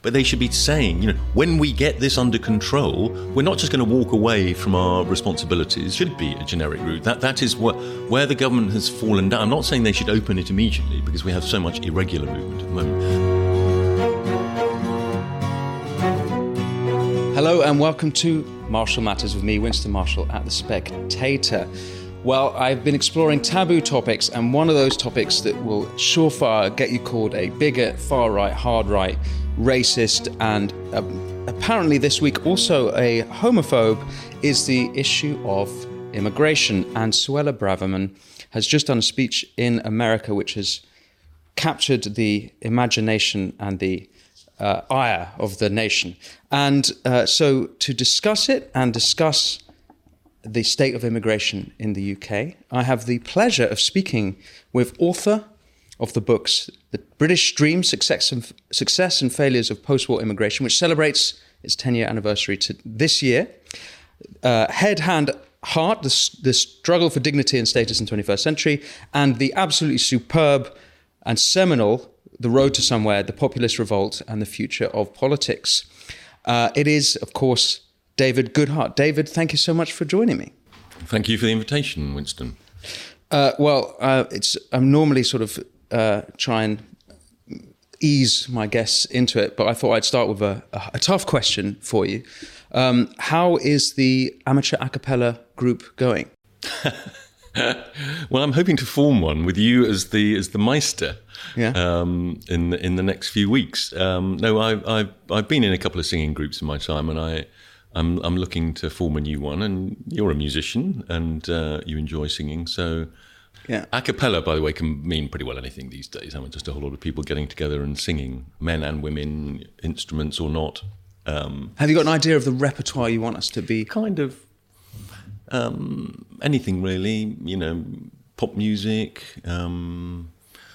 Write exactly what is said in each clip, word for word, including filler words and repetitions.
but they should be saying, you know, when we get this under control, we're not just going to walk away from our responsibilities. It should be a generic route. That that is what where the government has fallen down. I'm not saying they should open it immediately because we have so much irregular movement at the moment. Hello and welcome to Marshall Matters with me, Winston Marshall, at The Spectator. Well, I've been exploring taboo topics, and one of those topics that will surefire get you called a bigot, far-right, hard-right, racist, and uh, apparently this week also a homophobe is the issue of immigration. And Suella Braverman has just done a speech in America which has captured the imagination and the uh, ire of the nation. And uh, so to discuss it and discuss the state of immigration in the U K, I have the pleasure of speaking with author of the books The British Dream, Success and, Success and Failures of Post-War Immigration, which celebrates its ten-year anniversary to this year, uh, Head, Hand, Heart, the, the Struggle for Dignity and Status in the twenty-first Century, and the absolutely superb and seminal The Road to Somewhere, The Populist Revolt and the Future of Politics. Uh, it is, of course, David Goodhart. David, thank you so much for joining me. Thank you for the invitation, Winston. Uh, well, uh, it's I'm normally sort of uh, try and ease my guests into it, but I thought I'd start with a, a, a tough question for you. Um, how is the amateur a cappella group going? Well, I'm hoping to form one with you as the as the Meister. Yeah. Um, in the, in the next few weeks. Um, no, I've I've I've been in a couple of singing groups in my time, and I. I'm I'm looking to form a new one, and you're a musician and uh, you enjoy singing, so yeah. A cappella, by the way, can mean pretty well anything these days. I mean, just a whole lot of people getting together and singing, men and women, instruments or not. Um, Have you got an idea of the repertoire you want us to be? Kind of um, anything really, you know, pop music. Um,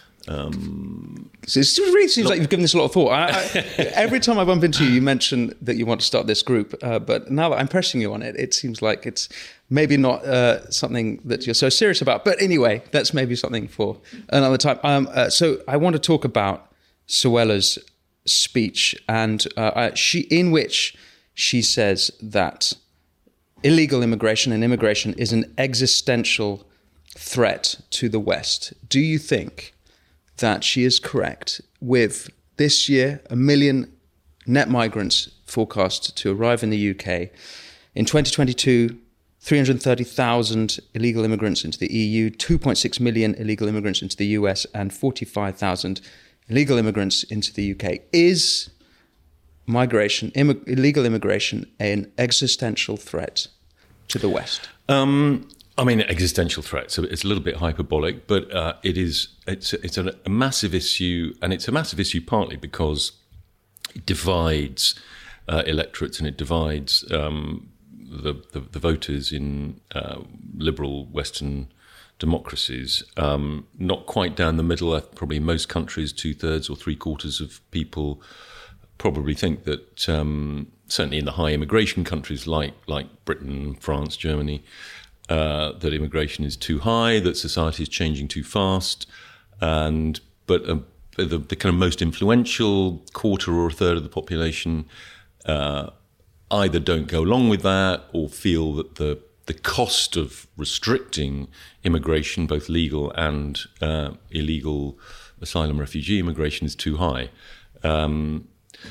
Um, so it really seems like you've given this a lot of thought. I, I, every time I bump into you, you mention that you want to start this group. Uh, but now that I'm pressing you on it, it seems like it's maybe not uh, something that you're so serious about. But anyway, that's maybe something for another time. Um, uh, so I want to talk about Suella's speech, and uh, I, she, in which she says that illegal immigration and immigration is an existential threat to the West. Do you think that she is correct with this year a million net migrants forecast to arrive in the U K? In twenty twenty-two, three hundred thirty thousand illegal immigrants into the E U, two point six million illegal immigrants into the U S, and forty-five thousand illegal immigrants into the U K. Is migration, Im- illegal immigration, an existential threat to the West? Um I mean, existential threat. So it's a little bit hyperbolic, but uh, it is. It's it's a, a massive issue, and it's a massive issue partly because it divides uh, electorates and it divides um, the, the the voters in uh, liberal Western democracies. Um, not quite down the middle. Probably in most countries, two thirds or three quarters of people probably think that. Um, certainly in the high immigration countries like like Britain, France, Germany. Uh, that immigration is too high, that society is changing too fast, and but uh, the, the kind of most influential quarter or a third of the population uh, either don't go along with that or feel that the the cost of restricting immigration, both legal and uh, illegal asylum refugee immigration, is too high. Um,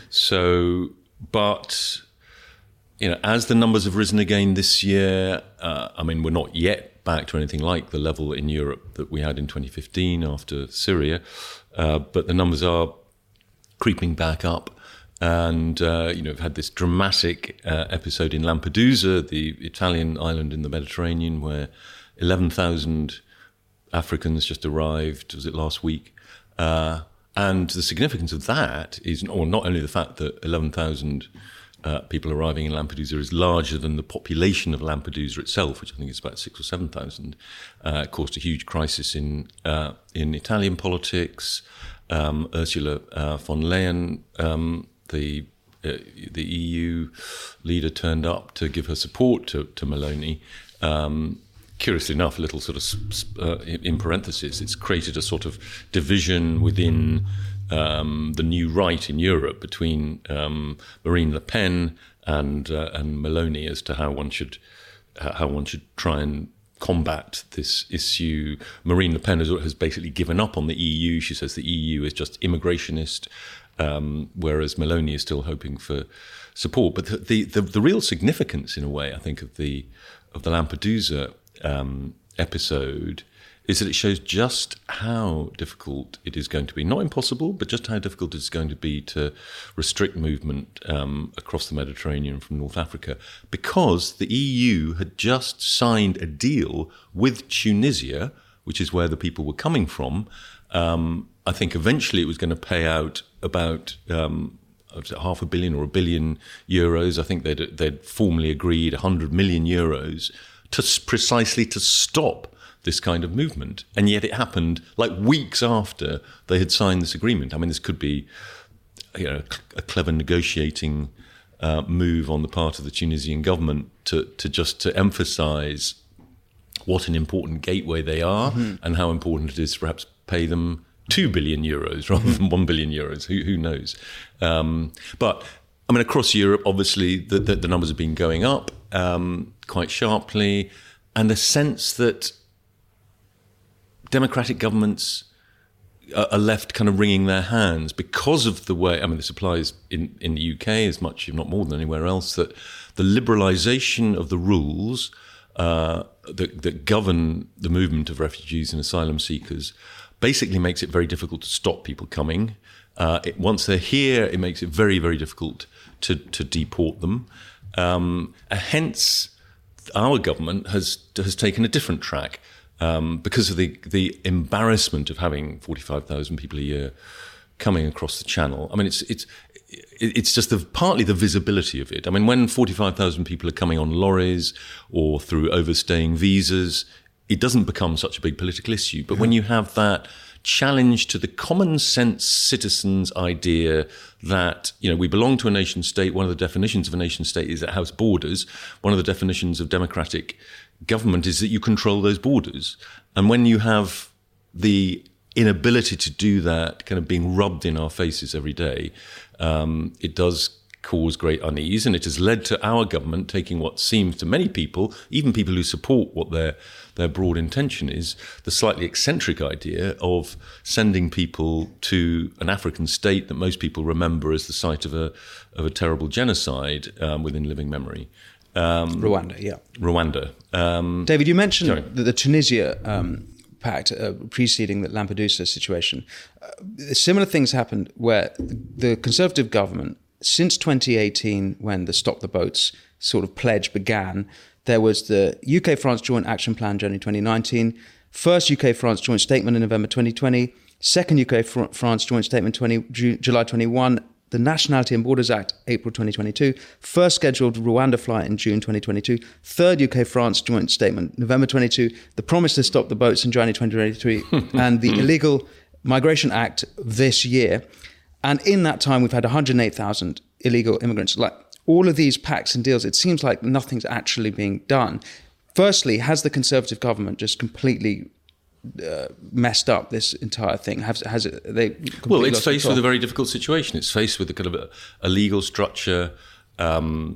so, but. You know, as the numbers have risen again this year, uh, I mean, we're not yet back to anything like the level in Europe that we had in twenty fifteen after Syria, uh, but the numbers are creeping back up. And, uh, you know, we've had this dramatic uh, episode in Lampedusa, the Italian island in the Mediterranean, where eleven thousand Africans just arrived, was it last week? Uh, and the significance of that is, or not only the fact that eleven thousand Uh, people arriving in Lampedusa is larger than the population of Lampedusa itself, which I think is about six or seven thousand, uh, caused a huge crisis in uh, in Italian politics. Um, Ursula uh, von Leyen, um, the uh, the E U leader, turned up to give her support to, to Meloni. Um, curiously enough, a little sort of uh, in parentheses, it's created a sort of division within um, the new right in Europe between um, Marine Le Pen and uh, and Meloni as to how one should uh, how one should try and combat this issue. Marine Le Pen has, has basically given up on the E U. She says the E U is just immigrationist, um, whereas Meloni is still hoping for support. But the, the the the real significance, in a way, I think, of the of the Lampedusa um, episode is that it shows just how difficult it is going to be. Not impossible, but just how difficult it's going to be to restrict movement um, across the Mediterranean from North Africa, because the E U had just signed a deal with Tunisia, which is where the people were coming from. Um, I think eventually it was going to pay out about um, was it half a billion or a billion euros. I think they'd, they'd formally agreed one hundred million euros to precisely to stop this kind of movement. And yet it happened like weeks after they had signed this agreement. I mean, this could be, you know, a clever negotiating uh, move on the part of the Tunisian government to, to just to emphasize what an important gateway they are, mm-hmm. and how important it is to perhaps pay them two billion euros rather than one billion euros. Who, who knows? Um, but I mean, across Europe, obviously, the, the, the numbers have been going up um, quite sharply, and the sense that democratic governments are left kind of wringing their hands because of the way, I mean, this applies in, in the U K as much, if not more than anywhere else, that the liberalisation of the rules uh, that, that govern the movement of refugees and asylum seekers basically makes it very difficult to stop people coming. Uh, it, once they're here, it makes it very, very difficult to, to deport them. Um, hence, our government has has taken a different track. Um, because of the, the embarrassment of having forty-five thousand people a year coming across the channel. I mean, it's it's it's just the, partly the visibility of it. I mean, when forty-five thousand people are coming on lorries or through overstaying visas, it doesn't become such a big political issue. But when you have that challenge to the common sense citizen's idea that, you know, we belong to a nation state, one of the definitions of a nation state is it has borders. One of the definitions of democratic government is that you control those borders. And when you have the inability to do that kind of being rubbed in our faces every day, um, it does cause great unease. And it has led to our government taking what seems to many people, even people who support what their their broad intention is, the slightly eccentric idea of sending people to an African state that most people remember as the site of a of a terrible genocide um, within living memory. Um, Rwanda, yeah. Rwanda. Um, David, you mentioned sorry. the, the Tunisia um, pact uh, preceding the Lampedusa situation. Uh, similar things happened where the Conservative government, since twenty eighteen, when the Stop the Boats sort of pledge began, there was the U K-France Joint Action Plan, January twenty nineteen, first U K-France Joint Statement in November twenty twenty, second U K-France Joint Statement twenty, July twenty-one, the Nationality and Borders Act, April twenty twenty-two, first scheduled Rwanda flight in June twenty twenty-two, third U K-France joint statement, November twenty-two, the promise to stop the boats in January twenty twenty-three, and the Illegal Migration Act this year. And in that time, we've had one hundred eight thousand illegal immigrants. Like all of these pacts and deals, it seems like nothing's actually being done. Firstly, has the Conservative government just completely Uh, messed up this entire thing? Has, has it, they well, it's faced control? with a very difficult situation. It's faced with a kind of a, a legal structure um,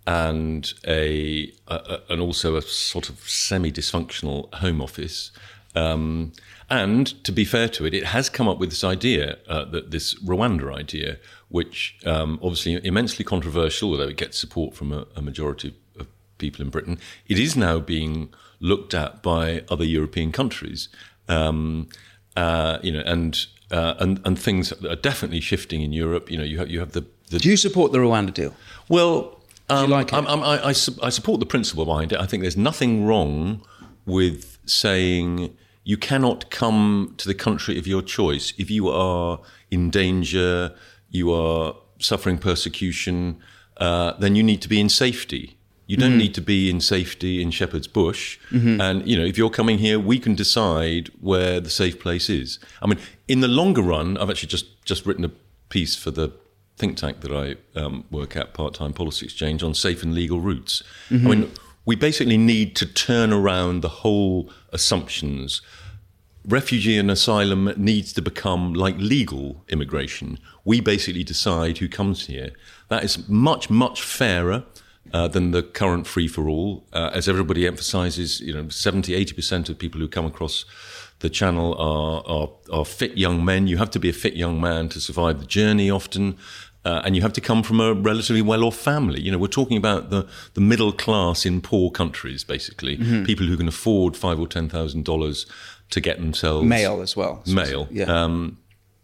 and a, a and also a sort of semi-dysfunctional Home Office. Um, and to be fair to it, it has come up with this idea, uh, that this Rwanda idea, which um, obviously immensely controversial, although it gets support from a, a majority of people in Britain. It is now being looked at by other European countries, um, uh, you know, and uh, and and things are definitely shifting in Europe. You know, you have you have the. the Do you support the Rwanda deal? Well, um, Do you like it? I'm, I'm, I, I, I support the principle behind it. I think there's nothing wrong with saying you cannot come to the country of your choice if you are in danger, you are suffering persecution. Uh, then you need to be in safety. You don't mm-hmm. need to be in safety in Shepherd's Bush. Mm-hmm. And, you know, if you're coming here, we can decide where the safe place is. I mean, in the longer run, I've actually just, just written a piece for the think tank that I um, work at, Part-Time Policy Exchange, on safe and legal routes. Mm-hmm. I mean, we basically need to turn around the whole assumptions refugee and asylum needs to become like legal immigration. We basically decide who comes here. That is much, much fairer uh, than the current free-for-all. Uh, as everybody emphasises, you know, seventy, eighty percent of people who come across the channel are, are, are fit young men. You have to be a fit young man to survive the journey often. Uh, and you have to come from a relatively well-off family. You know, we're talking about the, the middle class in poor countries, basically. Mm-hmm. People who can afford five or ten thousand dollars to get themselves male as well. Male, yeah. Um,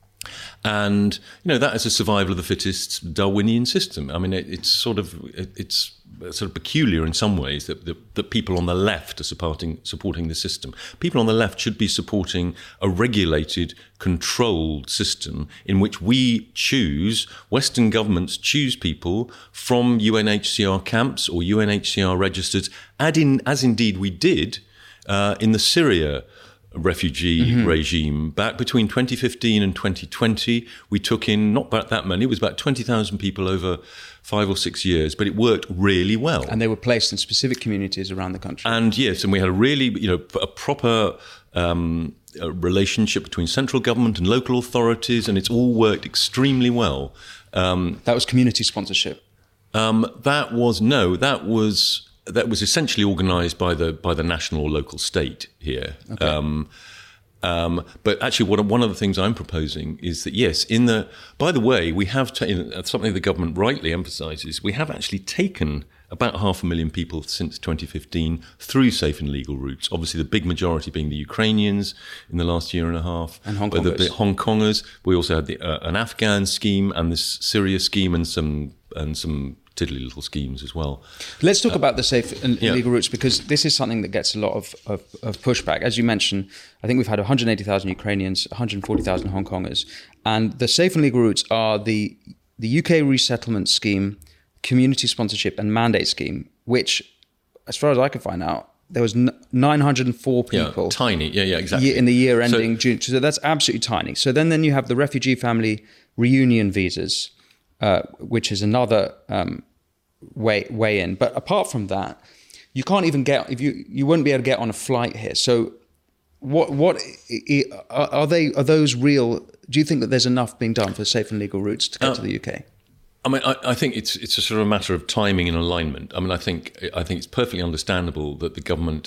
and you know that is a survival of the fittest Darwinian system. I mean, it, it's sort of it, it's sort of peculiar in some ways that, that that people on the left are supporting supporting the system. People on the left should be supporting a regulated, controlled system in which we choose, Western governments choose people from U N H C R camps or U N H C R registers, as, in, as indeed we did uh, in the Syria refugee mm-hmm. regime. Back between twenty fifteen and twenty twenty, we took in not about that many, it was about twenty thousand people over five or six years, but it worked really well. And they were placed in specific communities around the country. And yes, and we had a really, you know, a proper um, a relationship between central government and local authorities, and it's all worked extremely well. Um, that was community sponsorship? Um, that was, no, that was... That was essentially organised by the by the national or local state here. Okay. Um, um, but actually, what one of the things I'm proposing is that yes, in the by the way, we have ta- something the government rightly emphasises. We have actually taken about half a million people since twenty fifteen through safe and legal routes. Obviously, the big majority being the Ukrainians in the last year and a half, and Hong Kongers. The, the Hong Kongers. We also had the, uh, an Afghan scheme and this Syria scheme and some and some. tiddly little schemes as well. Let's talk uh, about the safe and yeah. legal routes, because this is something that gets a lot of, of, of pushback. As you mentioned, I think we've had one hundred eighty thousand Ukrainians, one hundred forty thousand Hong Kongers, and the safe and legal routes are the the U K resettlement scheme, community sponsorship and mandate scheme, which, as far as I can find out, there was nine hundred four people. Yeah, tiny, yeah, yeah, exactly. In the year ending so, June. So that's absolutely tiny. So then, then you have the refugee family reunion visas, uh, which is another um, way way in. But apart from that, you can't even get, if you you wouldn't be able to get on a flight here. So what what are they? Are those real? Do you think that there's enough being done for safe and legal routes to get uh, to the U K? I mean, I, I think it's it's a sort of a matter of timing and alignment. I mean, I think I think it's perfectly understandable that the government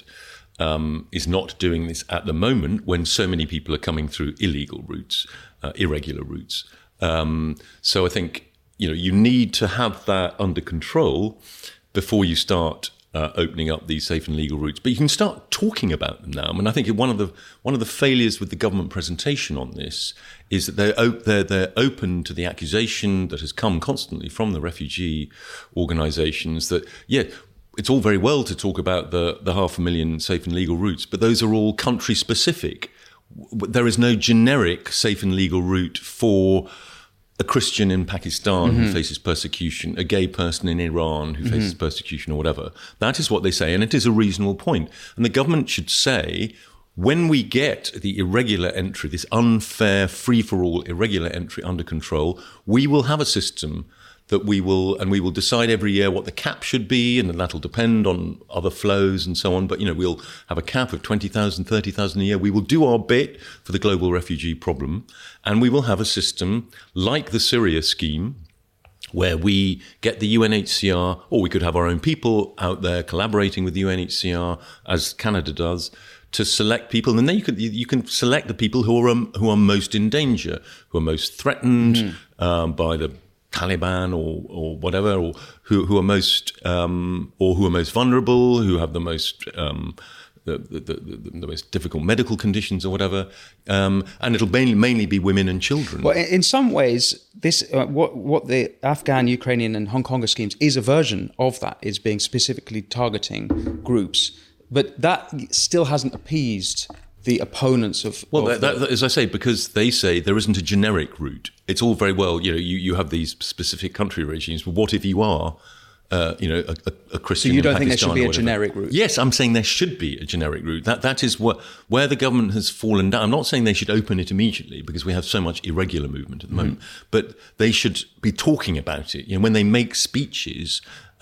um, is not doing this at the moment when so many people are coming through illegal routes, uh, irregular routes. Um, so I think you know you need to have that under control before you start uh, opening up these safe and legal routes. But you can start talking about them now. I mean, I think one of the one of the failures with the government presentation on this is that they're, op- they're, they're open to the accusation that has come constantly from the refugee organisations that, yeah, it's all very well to talk about the, the half a million safe and legal routes, but those are all country specific. There is no generic safe and legal route for a Christian in Pakistan mm-hmm. who faces persecution, a gay person in Iran who mm-hmm. faces persecution or whatever. That is what they say, and it is a reasonable point. And the government should say, when we get the irregular entry, this unfair, free-for-all irregular entry under control, we will have a system that we will, and we will decide every year what the cap should be, and then that'll depend on other flows and so on. But, you know, we'll have a cap of twenty thousand, thirty thousand a year. We will do our bit for the global refugee problem, and we will have a system like the Syria scheme, where we get the U N H C R, or we could have our own people out there collaborating with the U N H C R, as Canada does, to select people, and then you can you can select the people who are um, who are most in danger, who are most threatened mm. um, by the Taliban or or whatever, or who who are most um, or who are most vulnerable, who have the most um, the, the, the, the most difficult medical conditions or whatever, um, and it'll mainly mainly be women and children. Well, in some ways, this uh, what what the Afghan, Ukrainian, and Hong Konger schemes is a version of that. Is being specifically targeting groups. But that still hasn't appeased the opponents of... Well, of that, that, as I say, because they say there isn't a generic route. It's all very well, you know, you, you have these specific country regimes, but what if you are, uh, you know, a, a Christian So you don't in think there should be a whatever. generic route? Yes, I'm saying there should be a generic route. That That is what where the government has fallen down. I'm not saying they should open it immediately because we have so much irregular movement at the moment, mm. but they should be talking about it. You know, when they make speeches...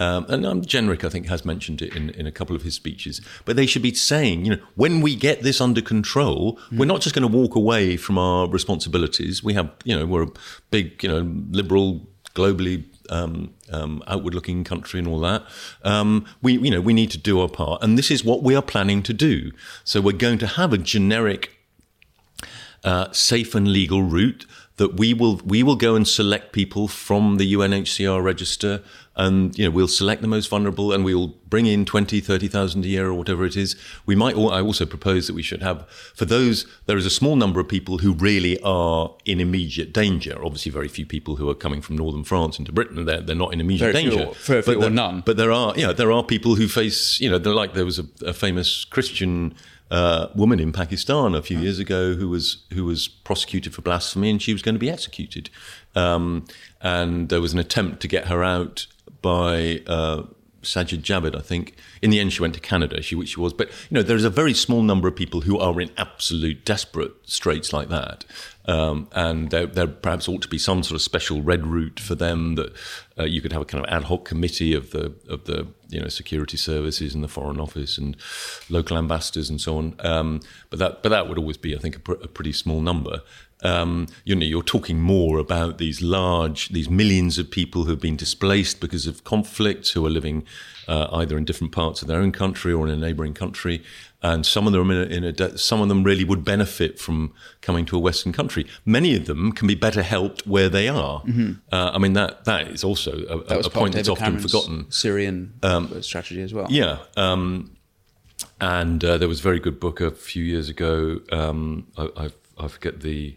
Um, and um, Jenrick, I think, has mentioned it in, in a couple of his speeches. But they should be saying, you know, when we get this under control, mm. we're not just going to walk away from our responsibilities. We have, you know, we're a big, you know, liberal, globally um, um, outward-looking country and all that. Um, we, you know, we need to do our part, and this is what we are planning to do. So we're going to have a generic, uh, safe and legal route that we will we will go and select people from the U N H C R register, and you know we'll select the most vulnerable, and we'll bring in twenty, thirty thousand a year or whatever it is. We might. I also propose that we should have, for those, there is a small number of people who really are in immediate danger. Obviously, very few people who are coming from northern France into Britain. They're they're not in immediate very danger. Few, very few but or none. But there are, yeah, there are people who face, you know, they're like there was a, a famous Christian Uh, woman in Pakistan a few years ago who was who was prosecuted for blasphemy, and she was going to be executed. Um, and there was an attempt to get her out by uh, Sajid Javid, I think. In the end, she went to Canada, she, which she was. But, you know, there's a very small number of people who are in absolute desperate straits like that. Um, and there, there perhaps ought to be some sort of special red route for them, that uh, you could have a kind of ad hoc committee of the of the you know security services and the Foreign Office and local ambassadors and so on. Um, but that but that would always be, I think, a, pr- a pretty small number. Um, you know, you're talking more about these large, these millions of people who have been displaced because of conflicts, who are living uh, either in different parts of their own country or in a neighbouring country, and some of them in a, in a de- some of them really would benefit from coming to a Western country. Many of them can be better helped where they are. Mm-hmm. Uh, I mean, that that is also a, that was a point that's often Cameron's forgotten. Syrian um, strategy as well. Yeah. Um, and uh, there was a very good book a few years ago. Um, I, I, I forget the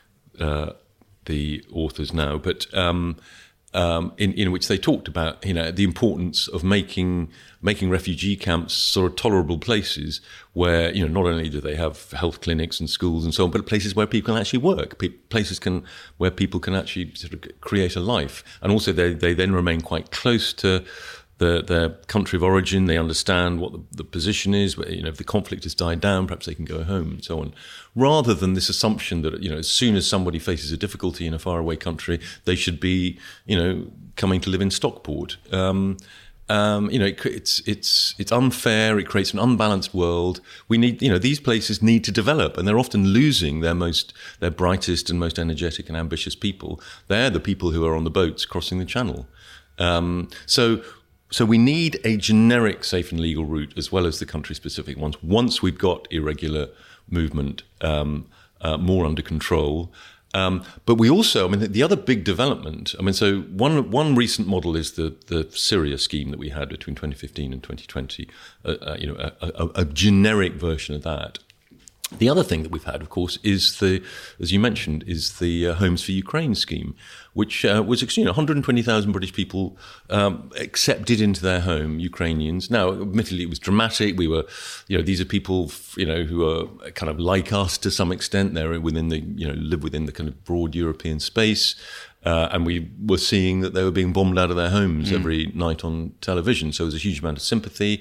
uh, the authors now, but um, um, in, in which they talked about, you know, the importance of making making refugee camps sort of tolerable places where, you know, not only do they have health clinics and schools and so on, but places where people can actually work, places can where people can actually sort of create a life, and also they they then remain quite close to The, their country of origin. They understand what the, the position is. You know, if the conflict has died down, perhaps they can go home and so on. Rather than this assumption that, you know, as soon as somebody faces a difficulty in a faraway country, they should be, you know, coming to live in Stockport. Um, um, you know, it, it's it's it's unfair. It creates an unbalanced world. We need, you know, these places need to develop, and they're often losing their most, their brightest and most energetic and ambitious people. They're the people who are on the boats crossing the channel. Um, so. So we need a generic safe and legal route as well as the country-specific ones. Once we've got irregular movement um, uh, more under control. Um, but we also, I mean, the other big development, I mean, so one one recent model is the the Syria scheme that we had between twenty fifteen and twenty twenty, uh, uh, you know, a, a, a generic version of that. The other thing that we've had, of course, is the, as you mentioned, is the uh, Homes for Ukraine scheme, which uh, was, you know, one hundred twenty thousand British people um, accepted into their home, Ukrainians. Now, admittedly, it was dramatic. We were, you know, these are people, you know, who are kind of like us to some extent. They're within the, you know, live within the kind of broad European space. Uh, and we were seeing that they were being bombed out of their homes mm. every night on television. So there was a huge amount of sympathy.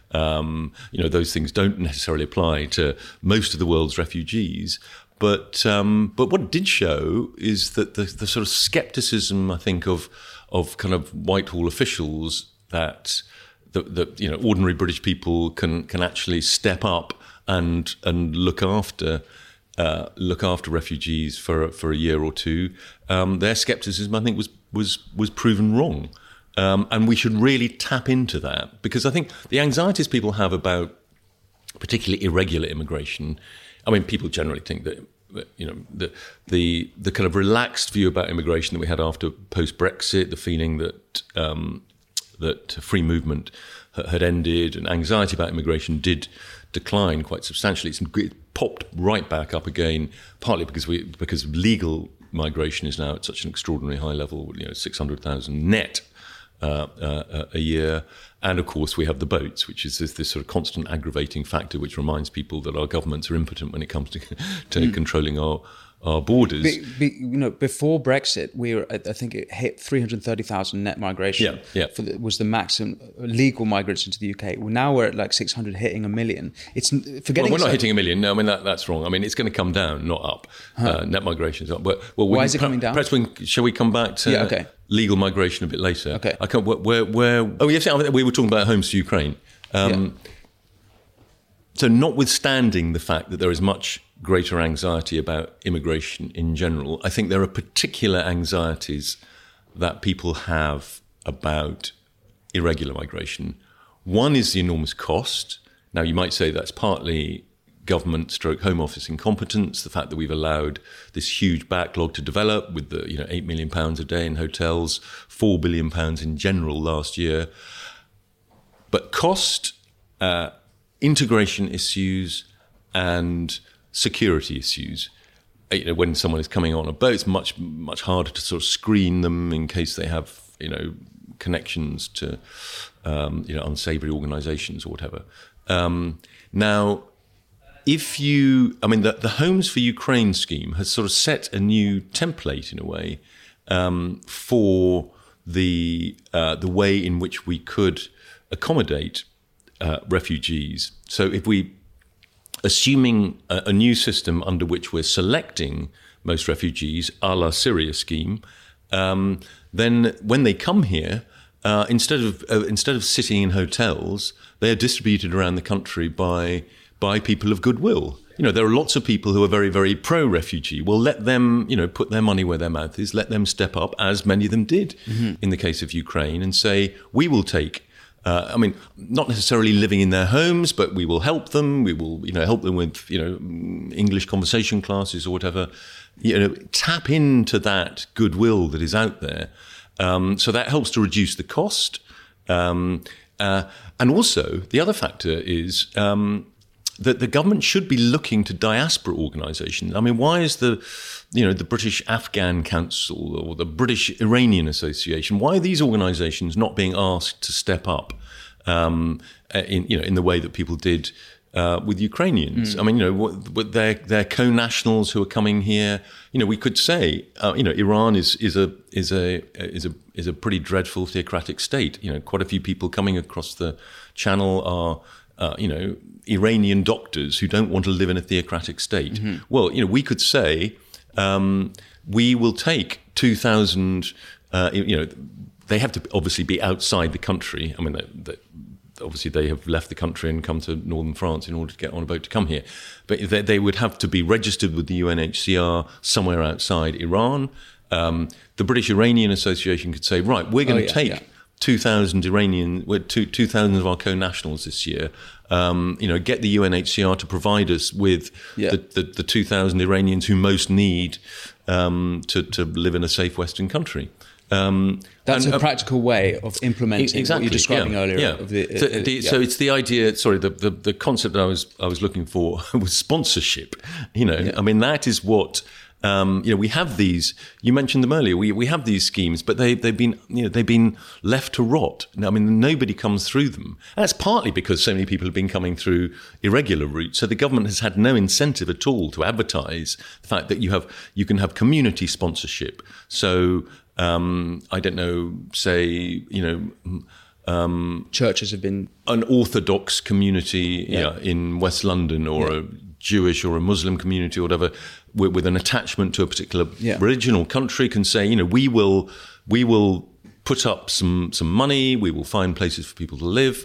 Um, you know, those things don't necessarily apply to most of the world's refugees. But um, but what it did show is that the, the sort of scepticism, I think, of of kind of Whitehall officials that the, the you know ordinary British people can can actually step up and and look after. Uh, look after refugees for for a year or two. Um, their scepticism, I think, was was was proven wrong, um, and we should really tap into that, because I think the anxieties people have about particularly irregular immigration. I mean, people generally think that, you know, the the the kind of relaxed view about immigration that we had after post-Brexit, the feeling that um, that free movement had ended, and anxiety about immigration did decline quite substantially. It's popped right back up again, partly because we because legal migration is now at such an extraordinarily high level, you know, six hundred thousand net uh, uh, a year. And of course, we have the boats, which is this, this sort of constant aggravating factor, which reminds people that our governments are impotent when it comes to, to mm. controlling our our borders. Be, be, you know, before Brexit, we were, I think it hit three hundred thirty thousand net migration. Yeah, yeah. For the, was the maximum legal migrants into the U K. Well, now we're at like six hundred, hitting a million. It's forgetting. Well, we're not like, hitting a million. No, I mean that, that's wrong. I mean it's going to come down, not up. Huh. Uh, net migration is up. But, well, why is it coming down? Perhaps we can, shall we come back to yeah, okay. legal migration a bit later? Okay. I can't. Where? Where? Oh, yes. We were talking about Homes for Ukraine. Um, yeah. So, notwithstanding the fact that there is much greater anxiety about immigration in general, I think there are particular anxieties that people have about irregular migration. One is the enormous cost. Now, you might say that's partly government stroke Home Office incompetence, the fact that we've allowed this huge backlog to develop with the, you know, eight million pounds a day in hotels, four billion pounds in general last year. But cost, uh, integration issues and security issues. You know, when someone is coming on a boat, it's much, much harder to sort of screen them in case they have, you know, connections to, um, you know, unsavory organizations or whatever. Um, now, if you, I mean, the, the Homes for Ukraine scheme has sort of set a new template in a way um, for the uh, the way in which we could accommodate uh, refugees. So if we, assuming a, a new system under which we're selecting most refugees, a la Syria scheme, um, then when they come here, uh, instead of uh, instead of sitting in hotels, they are distributed around the country by by people of goodwill. You know, there are lots of people who are very, very pro-refugee. Well, let them, you know, put their money where their mouth is. Let them step up, as many of them did mm-hmm. in the case of Ukraine, and say, we will take, uh, I mean, not necessarily living in their homes, but we will help them. We will, you know, help them with, you know, English conversation classes or whatever. You know, tap into that goodwill that is out there. Um, so that helps to reduce the cost. Um, uh, and also, the other factor is... Um, that the government should be looking to diaspora organisations. I mean, why is the, you know, the British Afghan Council or the British Iranian Association, why are these organisations not being asked to step up um, in, you know, in the way that people did uh, with Ukrainians? Mm. I mean, you know, what, what they're, they're co-nationals who are coming here. You know, we could say, uh, you know, Iran is is a is a is a is a pretty dreadful theocratic state. You know, quite a few people coming across the channel are. Uh, you know, Iranian doctors who don't want to live in a theocratic state. Mm-hmm. Well, you know, we could say um, we will take two thousand. Uh, you know, they have to obviously be outside the country. I mean, they, they, obviously they have left the country and come to northern France in order to get on a boat to come here. But they, they would have to be registered with the U N H C R somewhere outside Iran. Um, the British Iranian Association could say, right, we're going to oh, yeah, take. Yeah. two thousand Iranian, we're two, two thousand of our co-nationals this year, um, you know, get the U N H C R to provide us with yeah. the, the, the two thousand Iranians who most need um, to, to live in a safe Western country. Um, That's and, a practical way of implementing exactly, what you're describing yeah, earlier. Yeah. Of the, uh, so, the, yeah. so it's the idea, sorry, the, the, the concept I was I was looking for was sponsorship. You know, yeah. I mean, that is what... Um, you know, we have these. You mentioned them earlier. We we have these schemes, but they they've been you know they've been left to rot. I mean, nobody comes through them. And that's partly because so many people have been coming through irregular routes. So the government has had no incentive at all to advertise the fact that you have you can have community sponsorship. So um, I don't know, say you know. Um, Churches have been an Orthodox community yeah. Yeah, in West London, or yeah. a Jewish or a Muslim community or whatever, with, with an attachment to a particular yeah. religion or country, can say, you know, we will we will put up some some money, we will find places for people to live,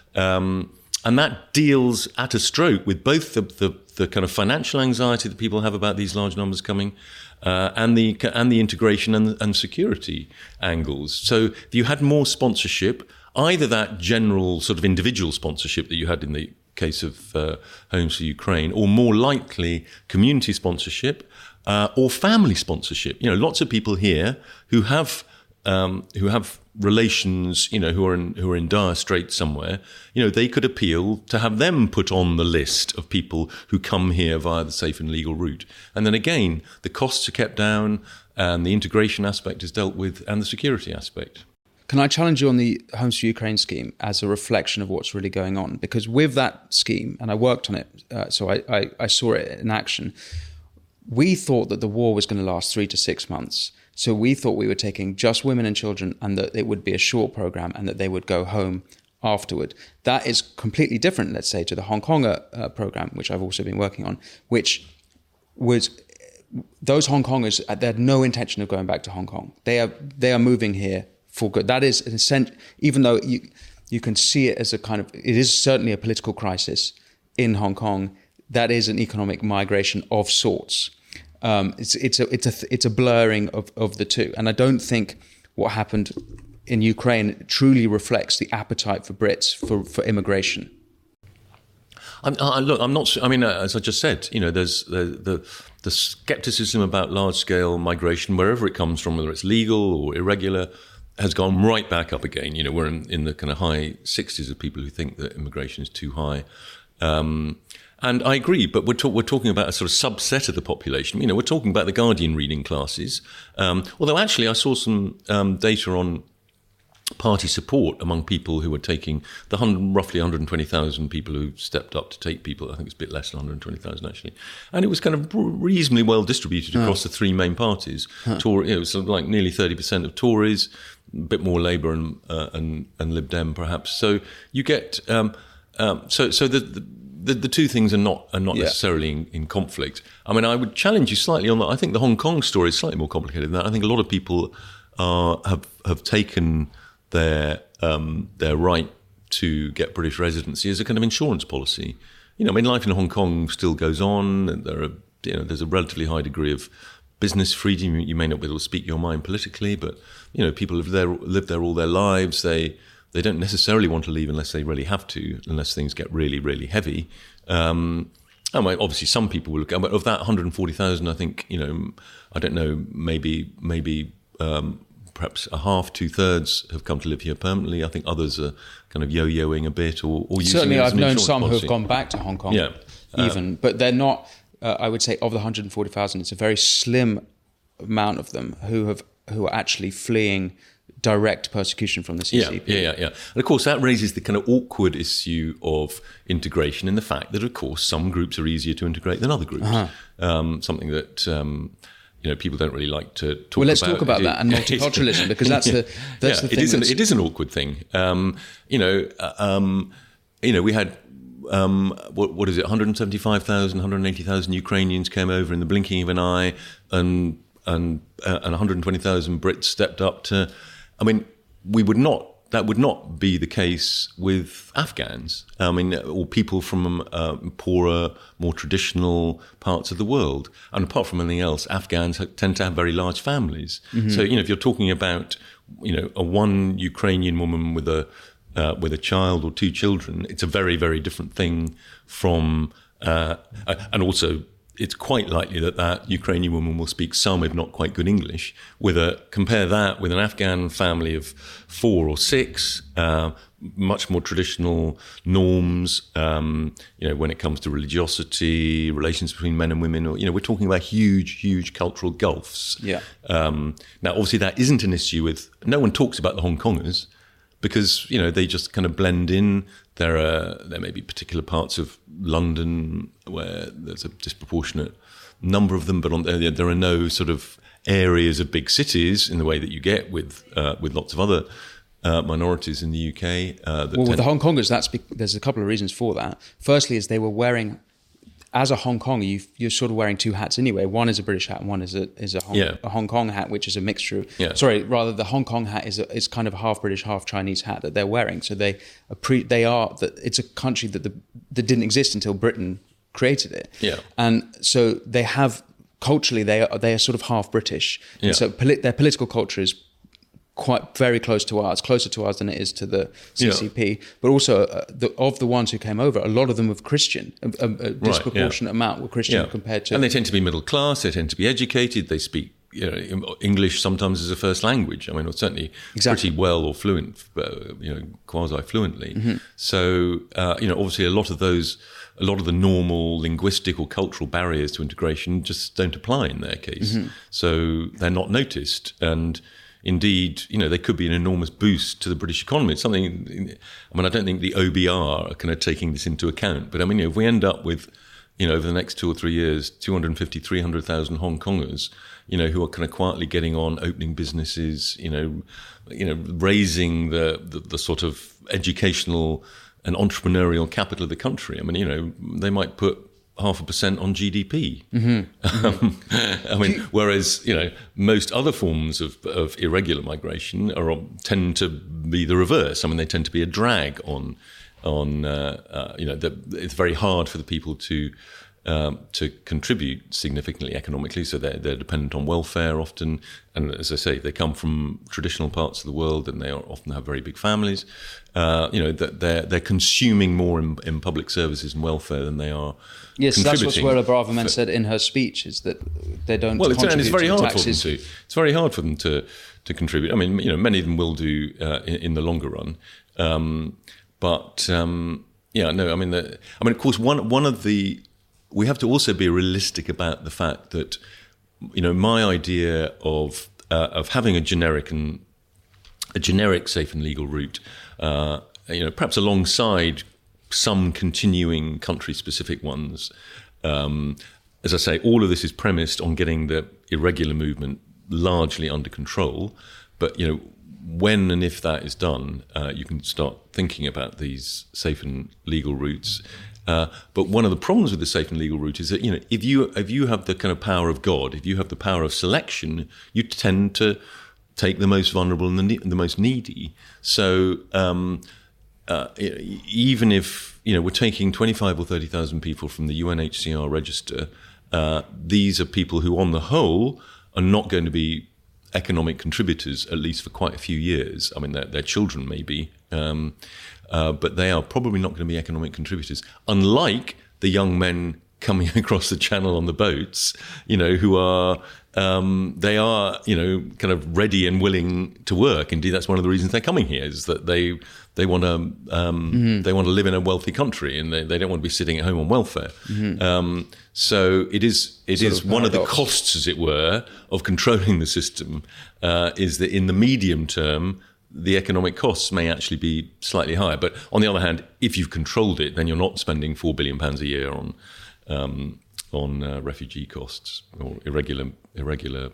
um, and that deals at a stroke with both the, the the kind of financial anxiety that people have about these large numbers coming, uh, and the and the integration and, and security angles. So if you had more sponsorship, either that general sort of individual sponsorship that you had in the case of uh, Homes for Ukraine, or more likely community sponsorship uh, or family sponsorship. You know, lots of people here who have um, who have relations, you know, who are in who are in dire straits somewhere. You know, they could appeal to have them put on the list of people who come here via the safe and legal route. And then again, the costs are kept down, and the integration aspect is dealt with, and the security aspect. Can I challenge you on the Homes for Ukraine scheme as a reflection of what's really going on? Because with that scheme, and I worked on it, uh, so I, I, I saw it in action, we thought that the war was going to last three to six months. So we thought we were taking just women and children and that it would be a short program and that they would go home afterward. That is completely different, let's say, to the Hong Kong uh, program, which I've also been working on, which was those Hong Kongers, they had no intention of going back to Hong Kong. They are they are moving here for good. That is an essential, even though you you can see it as a kind of, it is certainly a political crisis in Hong Kong. That is an economic migration of sorts. Um, it's it's a it's a it's a blurring of, of the two, and I don't think what happened in Ukraine truly reflects the appetite for Brits for, for immigration. I'm, I, look, I'm not. I mean, uh, as I just said, you know, there's the, the the skepticism about large scale migration, wherever it comes from, whether it's legal or irregular, has gone right back up again. You know, we're in, in the kind of high sixties of people who think that immigration is too high. Um, And I agree, but we're, talk, we're talking about a sort of subset of the population. You know, we're talking about the Guardian reading classes. Um, although actually I saw some um, data on party support among people who were taking the hundred, roughly one hundred twenty thousand people who stepped up to take people. I think it's a bit less than one hundred twenty thousand actually. And it was kind of reasonably well distributed across huh. the three main parties. Huh. Tory, it was sort of like nearly thirty percent of Tories, a bit more Labour and, uh, and, and Lib Dem perhaps. So you get, um, um, so, so the, the The, the two things are not are not yeah. necessarily in, in conflict. I mean, I would challenge you slightly on that. I think the Hong Kong story is slightly more complicated than that. I think a lot of people are, have have taken their um, their right to get British residency as a kind of insurance policy. You know, I mean, life in Hong Kong still goes on, and there are you know there's a relatively high degree of business freedom. You may not be able to speak your mind politically, but you know, people have there lived there all their lives. They They don't necessarily want to leave unless they really have to, unless things get really, really heavy. Um, and obviously, some people will look. But of that one hundred forty thousand, I think you know, I don't know, maybe maybe um, perhaps a half, two thirds have come to live here permanently. I think others are kind of yo-yoing a bit, or, or using certainly it as I've an known insurance some policy. who have gone back to Hong Kong, yeah, uh, even, but they're not. Uh, I would say of the one hundred forty thousand, it's a very slim amount of them who have who are actually fleeing direct persecution from the C C P. Yeah, yeah, yeah. And of course, that raises the kind of awkward issue of integration in the fact that, of course, some groups are easier to integrate than other groups. Uh-huh. Um, something that um, you know people don't really like to talk about. Well, let's about. talk about that and multiculturalism because that's yeah. the that's yeah, the it thing. Is an, it is an awkward thing. Um, you know, uh, um, you know, we had. Um, what, what is it? one hundred seventy-five thousand, one hundred eighty thousand Ukrainians came over in the blinking of an eye, and and uh, and one hundred twenty thousand Brits stepped up to. I mean, we would not. That would not be the case with Afghans. I mean, or people from uh, poorer, more traditional parts of the world. And apart from anything else, Afghans tend to have very large families. Mm-hmm. So, you know, if you're talking about, you know, a one Ukrainian woman with a uh, with a child or two children, it's a very, very different thing from, uh, and also. It's quite likely that that Ukrainian woman will speak some, if not quite good English. With a compare that with an Afghan family of four or six, uh, much more traditional norms. Um, you know, when it comes to religiosity, relations between men and women, or you know, we're talking about huge, huge cultural gulfs. Yeah. Um, now, obviously, that isn't an issue with. No one talks about the Hong Kongers because you know they just kind of blend in. There are there may be particular parts of London where there's a disproportionate number of them, but on there there are no sort of areas of big cities in the way that you get with uh, with lots of other uh, minorities in the U K. Uh, that well, with the Hong Kongers, that's be- there's a couple of reasons for that. Firstly, is they were wearing. As a Hong Konger, you, you're sort of wearing two hats anyway. One is a British hat, and one is a is a Hong, yeah. a Hong Kong hat, which is a mixture. Yeah. Sorry, rather the Hong Kong hat is a, is kind of a half British, half Chinese hat that they're wearing. So they appre- they are that it's a country that the that didn't exist until Britain created it. Yeah. And so they have culturally they are they are sort of half British. Yeah. And so polit- their political culture is quite very close to ours, closer to ours than it is to the C C P. Yeah. But also, uh, the, of the ones who came over, a lot of them were Christian. A, a, a disproportionate right, yeah. amount were Christian yeah. compared to. And they tend to be middle class. They tend to be educated. They speak, you know, English sometimes as a first language. I mean, or certainly exactly. pretty well or fluent, uh, you know, quasi fluently. Mm-hmm. So, uh, you know, obviously, a lot of those. A lot of the normal linguistic or cultural barriers to integration just don't apply in their case. Mm-hmm. So they're not noticed. And indeed, you know, they could be an enormous boost to the British economy. It's something, I mean, I don't think the O B R are kind of taking this into account. But I mean, you know, if we end up with you know, over the next two or three years, two hundred fifty, three hundred thousand Hong Kongers, you know, who are kind of quietly getting on, opening businesses, you know, you know, raising the, the, the sort of educational and entrepreneurial capital of the country. I mean, you know, they might put half a percent on G D P. Mm-hmm. Um, I mean, whereas, you know, most other forms of, of irregular migration are tend to be the reverse. I mean, they tend to be a drag on, on uh, uh, you know, the, it's very hard for the people to um, to contribute significantly economically. So they're, they're dependent on welfare often. And as I say, they come from traditional parts of the world and they are, often have very big families. Uh, you know, that they're, they're consuming more in, in public services and welfare than they are. Yes, that's what Suella Braverman said in her speech, is that they don't well, contribute and it's very to hard taxes. for them to. It's very hard for them to, to contribute. I mean, you know, many of them will do uh, in, in the longer run. Um, but, um, yeah, no, I mean, the, I mean, of course, one one of the... We have to also be realistic about the fact that, you know, my idea of uh, of having a generic and a generic safe and legal route, uh, you know, perhaps alongside some continuing country-specific ones. Um, as I say, all of this is premised on getting the irregular movement largely under control. But, you know, when and if that is done, uh, you can start thinking about these safe and legal routes. Uh, but one of the problems with the safe and legal route is that, you know, if you if you have the kind of power of God, if you have the power of selection, you tend to take the most vulnerable and the, the most needy. So um, uh, even if, you know, we're taking twenty-five or thirty thousand people from the U N H C R register, uh, these are people who, on the whole, are not going to be economic contributors, at least for quite a few years. I mean, their, their children maybe. Um, Uh, but they are probably not going to be economic contributors, unlike the young men coming across the channel on the boats, you know, who are, um, they are, you know, kind of ready and willing to work. Indeed, that's one of the reasons they're coming here, is that they they want to um, mm-hmm. they want to live in a wealthy country, and they, they don't want to be sitting at home on welfare. Mm-hmm. Um, so it is it sort is of one of the costs, as it were, of controlling the system, uh, is that in the medium term, the economic costs may actually be slightly higher. But on the other hand, if you've controlled it, then you're not spending four billion pounds a year on um, on uh, refugee costs or irregular irregular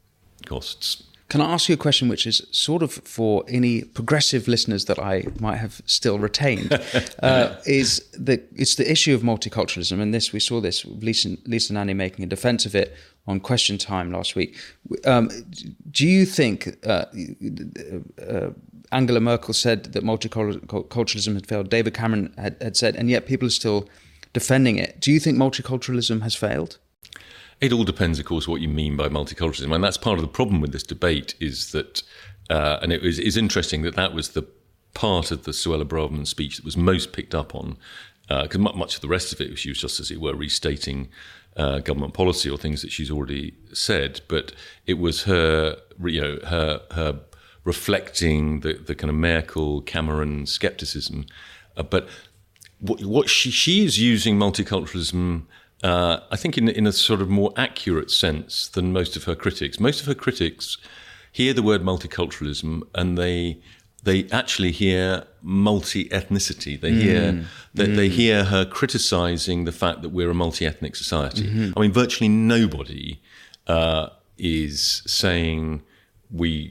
costs. Can I ask you a question which is sort of for any progressive listeners that I might have still retained? uh, is the it's the issue of multiculturalism, and this we saw this with Lisa, Lisa Nanny making a defence of it on Question Time last week. Um, do you think uh, uh, Angela Merkel said that multiculturalism had failed? David Cameron had, had said, and yet people are still defending it. Do you think multiculturalism has failed? It all depends, of course, what you mean by multiculturalism. And that's part of the problem with this debate is that, uh, and it was is interesting that that was the part of the Suella Braverman speech that was most picked up on, because uh, much of the rest of it, she was just, as it were, restating uh, government policy or things that she's already said. But it was her, you know, her her reflecting the, the kind of Merkel, Cameron scepticism. Uh, but what, what she she is using multiculturalism, Uh, I think in, in a sort of more accurate sense than most of her critics. Most of her critics hear the word multiculturalism and they they actually hear multi-ethnicity. They hear mm. that mm. they hear her criticising the fact that we're a multi-ethnic society. Mm-hmm. I mean, virtually nobody uh, is saying we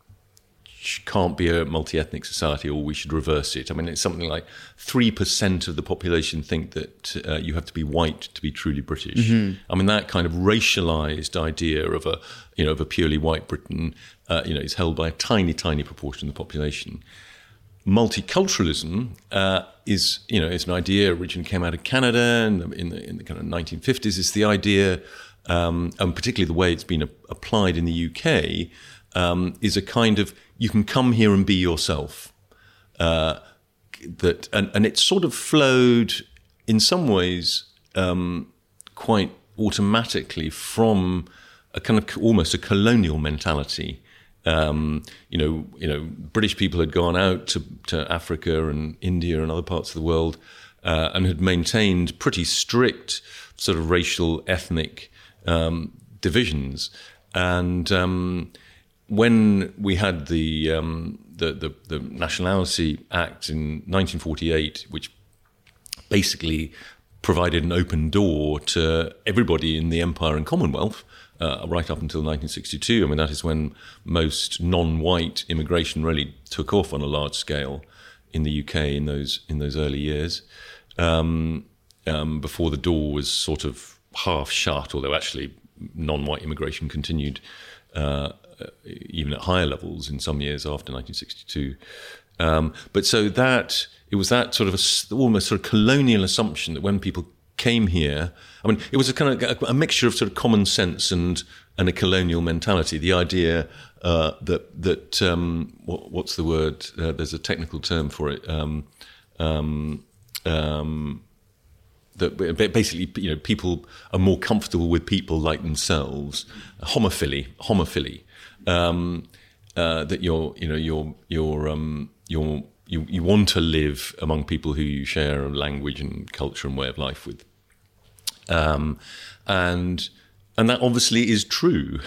can't be a multi-ethnic society or we should reverse it. I mean, it's something like three percent of the population think that uh, you have to be white to be truly British. Mm-hmm. I mean, that kind of racialized idea of a, you know, of a purely white Britain, uh, you know, is held by a tiny, tiny proportion of the population. Multiculturalism uh, is, you know, is an idea originally came out of Canada and in the, in the kind of nineteen fifties. It's the idea, um, and particularly the way it's been a- applied in the U K, um, is a kind of, you can come here and be yourself. Uh, that and, and it sort of flowed in some ways um, quite automatically from a kind of almost a colonial mentality. Um, you know, you know, British people had gone out to, to Africa and India and other parts of the world uh, and had maintained pretty strict sort of racial, ethnic um, divisions. And um, when we had the, um, the, the the Nationality Act in nineteen forty-eight, which basically provided an open door to everybody in the Empire and Commonwealth, uh, right up until nineteen sixty-two. I mean, that is when most non-white immigration really took off on a large scale in the U K in those in those early years, um, um, before the door was sort of half shut, although actually non-white immigration continued uh, even at higher levels in some years after nineteen sixty-two. Um, but so that, it was that sort of a, almost sort of colonial assumption that when people came here, I mean, it was a kind of a, a mixture of sort of common sense and and a colonial mentality. The idea uh, that that um, what, what's the word? Uh, there's a technical term for it. Um, um, um, that basically, you know, people are more comfortable with people like themselves. Homophily, homophily. Um, uh, that you're, you know, you're you're um, you're you you want to live among people who you share a language and culture and way of life with. Um, and and that obviously is true.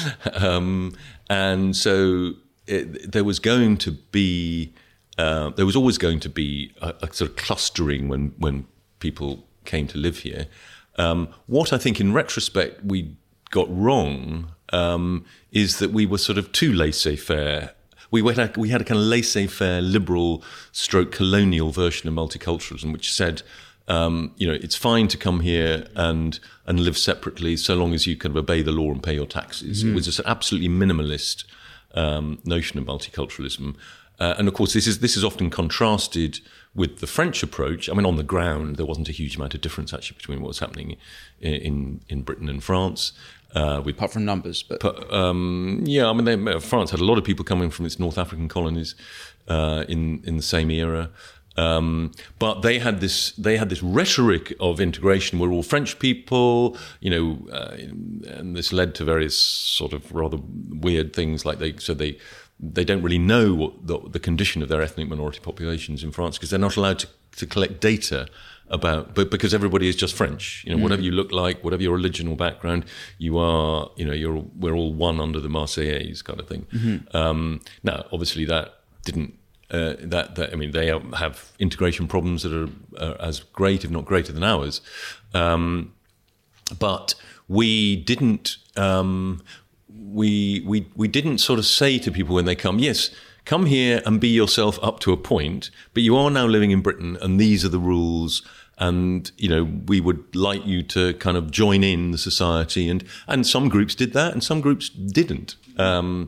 um, and so it, there was going to be, uh, there was always going to be a, a sort of clustering when, when people came to live here. Um, what I think in retrospect we got wrong um, is that we were sort of too laissez-faire. We had, we had a kind of laissez-faire, liberal stroke colonial version of multiculturalism, which said, Um, you know, it's fine to come here and and live separately so long as you can obey the law and pay your taxes. Mm. It was just an absolutely minimalist um, notion of multiculturalism, uh, and of course, this is this is often contrasted with the French approach. I mean, on the ground, there wasn't a huge amount of difference actually between what was happening in in Britain and France. Uh, with, Apart from numbers, but um, yeah, I mean, they, France had a lot of people coming from its North African colonies uh, in in the same era. Um, but they had this they had this rhetoric of integration. We're all French people, you know, uh, and this led to various sort of rather weird things. Like they so they they don't really know what the, the condition of their ethnic minority populations in France because they're not allowed to, to collect data about, but because everybody is just French. You know, mm. whatever you look like, whatever your religion or background, you are, you know, you're we're all one under the Marseillaise kind of thing. Mm-hmm. Um, now, obviously, that didn't. Uh, that, that I mean, they have integration problems that are, are as great, if not greater, than ours. Um, but we didn't. Um, we we we didn't sort of say to people when they come, yes, come here and be yourself up to a point, but you are now living in Britain, and these are the rules. And you know, we would like you to kind of join in the society, and and some groups did that, and some groups didn't. Um,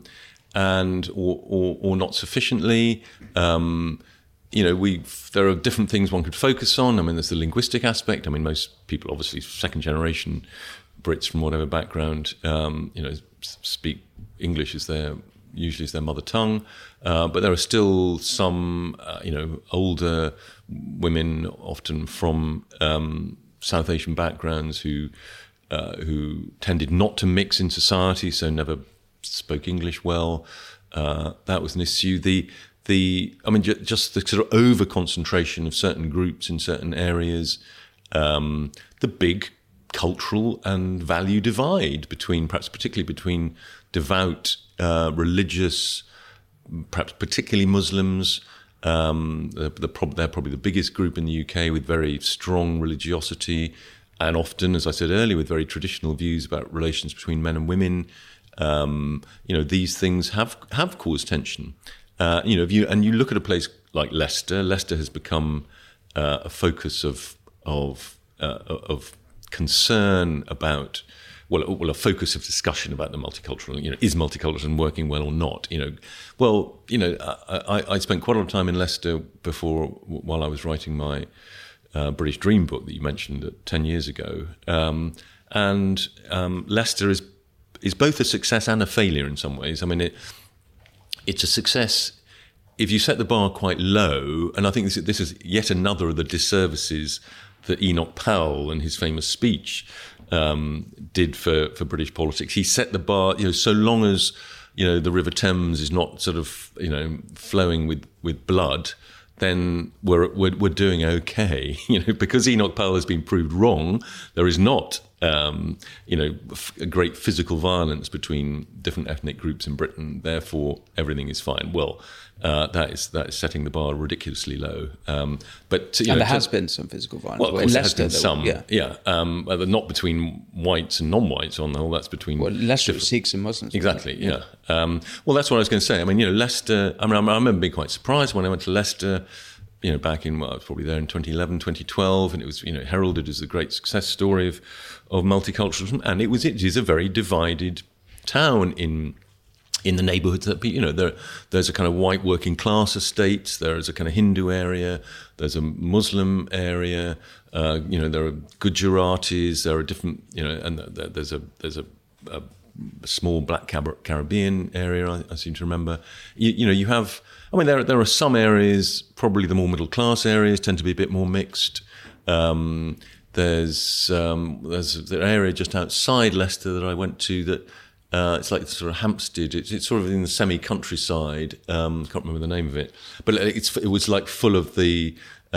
and or, or, or not sufficiently. Um, you know, we there are different things one could focus on. I mean, there's the linguistic aspect. I mean, most people, obviously, second generation Brits from whatever background, um, you know, speak English as their usually as their mother tongue. Uh, but there are still some, uh, you know, older women, often from um, South Asian backgrounds, who uh, who tended not to mix in society, so never spoke English well. Uh, that was an issue. The the I mean, j- just the sort of over concentration of certain groups in certain areas. Um, the big cultural and value divide between, perhaps particularly between devout, uh, religious, perhaps particularly Muslims. Um, the, the prob- they're probably the biggest group in the U K with very strong religiosity, and often, as I said earlier, with very traditional views about relations between men and women. Um, you know, these things have have caused tension. Uh, you know, if you and you look at a place like Leicester. Leicester has become uh, a focus of of uh, of concern about, well, well, a focus of discussion about the multicultural. You know, is multiculturalism working well or not? You know, well, you know, I, I spent quite a lot of time in Leicester before, while I was writing my uh, British Dream book that you mentioned uh, ten years ago, um, and um, Leicester is. is both a success and a failure in some ways. I mean, it, it's a success if you set the bar quite low, and I think this is, this is yet another of the disservices that Enoch Powell and his famous speech um, did for, for British politics. He set the bar, you know, so long as, you know, the River Thames is not sort of, you know, flowing with, with blood, then we're, we're we're doing okay. You know, because Enoch Powell has been proved wrong, there is not um, you know, f- great physical violence between different ethnic groups in Britain. Therefore, everything is fine. Well, uh, that is that is setting the bar ridiculously low. Um, but you and know, there to, has been some physical violence. well, of well, course, in there has Leicester, been there some. were- yeah. yeah, um, well, not between whites and non-whites. On the whole, that's between Well, Leicester was Sikhs and Muslims. Exactly, yeah. Um, well, that's what I was going to say. I mean, you know, Leicester, I mean, I remember being quite surprised when I went to Leicester, you know, back in, well, I was probably there in twenty eleven, twenty twelve, and it was, you know, heralded as a great success story of, of multiculturalism. And it was, it is a very divided town in in the neighbourhoods that, you know, there, there's a kind of white working class estate, there is a kind of Hindu area, there's a Muslim area, uh, you know, there are Gujaratis, there are different, you know, and there, there's a there's a, a small black Caribbean area, I, I seem to remember. You, you know, you have, I mean, there, there are some areas, probably the more middle class areas tend to be a bit more mixed. Um, there's um, there's an area just outside Leicester that I went to that uh, it's like sort of Hampstead. It's, it's sort of in the semi-countryside. Um, can't remember the name of it, but it's it was like full of the